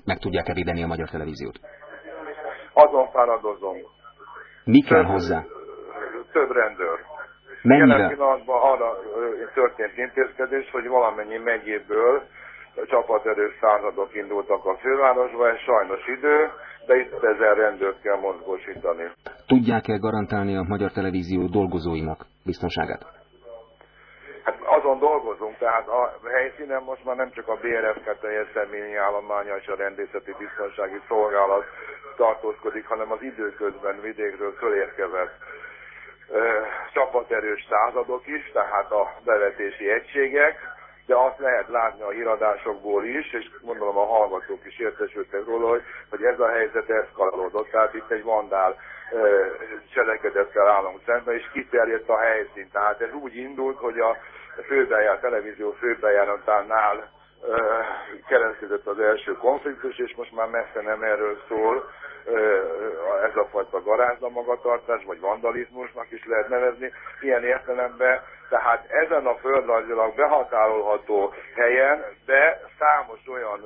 meg tudják-e védeni a Magyar Televíziót? Azon fáradozom. Mi kell hozzá? Több rendőr. Mennyivel? Jelen pillanatban arra történt intézkedés, hogy valamennyi megyéből csapaterős századok indultak a fővárosba, ez sajnos idő, de itt 1000 rendőrt kell mozgósítani. Tudják-e garantálni a Magyar Televízió dolgozóinak biztonságát? Hát azon dolgozunk, tehát a helyszínen most már nem csak a BRFK teljes személyi állománya és a rendészeti biztonsági szolgálat tartózkodik, hanem az időközben vidékről fölérkezett csapaterős századok is, tehát a bevetési egységek, de azt lehet látni a híradásokból is, és gondolom a hallgatók is értesültek róla, hogy ez a helyzet eszkalálódott, tehát itt egy vandál cselekedettel állunk szemben, és kiterjedt a helyszín. Tehát ez úgy indult, hogy a televízió főbejáratánál keletkezett az első konfliktus, és most már messze nem erről szól, ez a fajta garázda-magatartás, vagy vandalizmusnak is lehet nevezni, ilyen értelemben, tehát ezen a földrajzilag behatárolható helyen, de számos olyan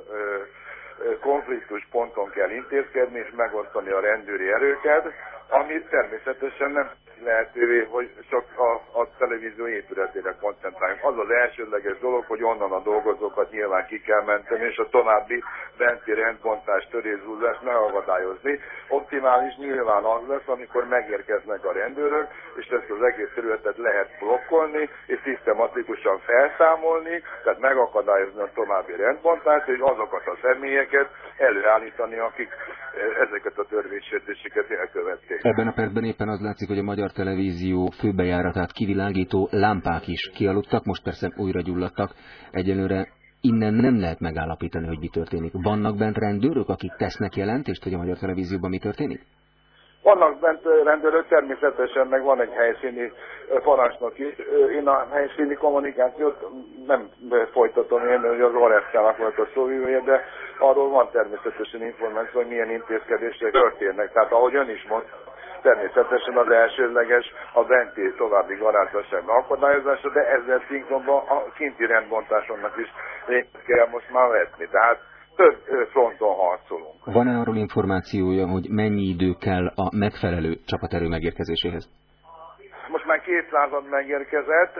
konfliktus ponton kell intézkedni és megosztani a rendőri erőket, ami természetesen nem lehetővé, hogy csak a televízió épületére koncentráljunk. Az az elsődleges dolog, hogy onnan a dolgozókat nyilván ki kell menteni, és a további benti rendbontás, törészhúzást megakadályozni. Optimális nyilván az lesz, amikor megérkeznek a rendőrök, és ezt az egész területet lehet blokkolni, és szisztematikusan felszámolni, tehát megakadályozni a további rendbontást, és azokat a személyeket előállítani, akik ezeket a törvénysértéseket elkövették. Ebben a percben éppen az látszik, hogy a Magyar Televízió főbejáratát kivilágító lámpák is kialudtak, most persze újra gyulladtak. Egyelőre innen nem lehet megállapítani, hogy mi történik. Vannak bent rendőrök, akik tesznek jelentést, hogy a Magyar Televízióban mi történik? Vannak bent rendőrök, természetesen meg van egy helyszíni parancsnok is. Én a helyszíni kommunikációt nem folytatom én, hogy az ORFK-nak volt a szóvivője, de arról van természetesen információ, hogy milyen intézkedések történnek. Tehát ahogy ön is mondta, természetesen az elsődleges a benti további garázdaság akadályozása, de ezzel szinkronban a kinti rendbontásonnak is részt kell most már vetni. Tehát több fronton harcolunk. Van-e arról információja, hogy mennyi idő kell a megfelelő csapaterő megérkezéséhez? Most már 200 megérkezett,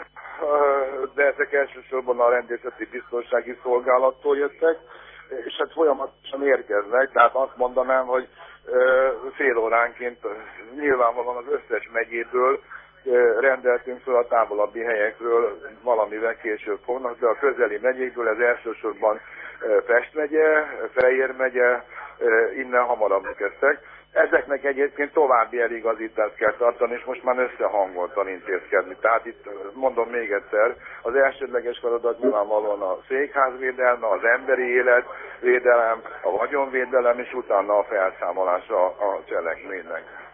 de ezek elsősorban a rendészeti biztonsági szolgálattól jöttek, és hát folyamatosan érkeznek, tehát azt mondanám, hogy fél óránként nyilvánvalóan az összes megyéből rendeltünk fel, a távolabbi helyekről valamivel később fognak, de a közeli megyékből ez elsősorban Pest megye, Fejér megye, innen hamarabb kezdtek. Ezeknek egyébként további eligazítást kell tartani, és most már összehangoltan intézkedni. Tehát itt mondom még egyszer, az elsődleges feladat nyilvánvalóan a székházvédelme, az emberi életvédelem, a vagyonvédelem, és utána a felszámolása a cselekménynek.